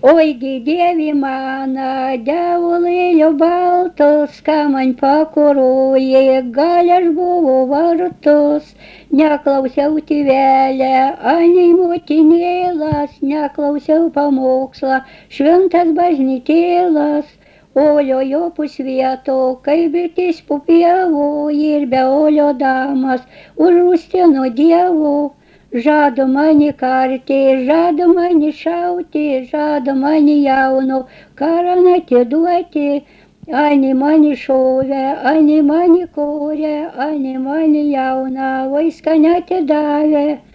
Oigi dievi mana, diavolėlio baltos, ką man pakuroji, gal aš buvau vartus, neklausiau tėvelę, anei motinėlas, neklausiau pamokslą, šventas bažnytėlas. Olio jo pusvieto, kai bitės pupievo ir be olio damas, už rūstieno dievo. Žada mani karti, žada mani šauti, žada mani jauno, karą atiduoti. Ani mani šovė, ani mani korė, ani mani jauna, vaiską netidavė.